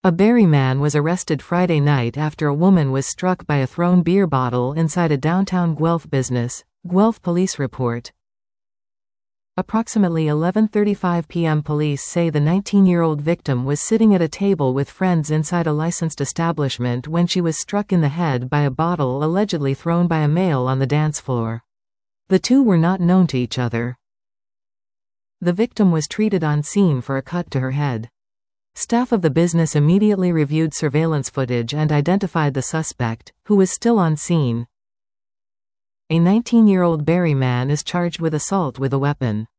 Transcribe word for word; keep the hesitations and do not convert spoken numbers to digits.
A Barrie man was arrested Friday night after a woman was struck by a thrown beer bottle inside a downtown Guelph business, Guelph police report. Approximately eleven thirty-five p m police say the nineteen-year-old victim was sitting at a table with friends inside a licensed establishment when she was struck in the head by a bottle allegedly thrown by a male on the dance floor. The two were not known to each other. The victim was treated on scene for a cut to her head. Staff of the business immediately reviewed surveillance footage and identified the suspect, who was still on scene. A nineteen-year-old Barrie man is charged with assault with a weapon.